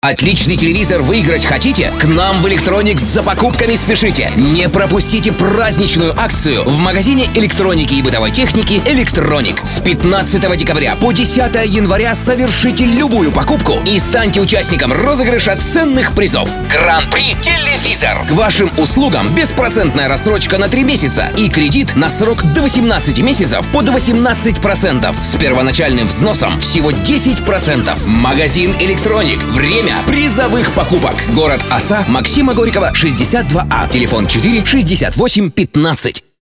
Отличный телевизор выиграть хотите? К нам в Electronics за покупками спешите! Не пропустите праздничную акцию в магазине электроники и бытовой техники «Электроник». С 15 декабря по 10 января совершите любую покупку и станьте участником розыгрыша ценных призов. Гран-при «Телевизор». К вашим услугам беспроцентная рассрочка на 3 месяца и кредит на срок до 18 месяцев под 18%. С первоначальным взносом всего 10%. Магазин «Электроник». Время призовых покупок. Город Оса, Максима Горького, 62А. Телефон 4 68 15.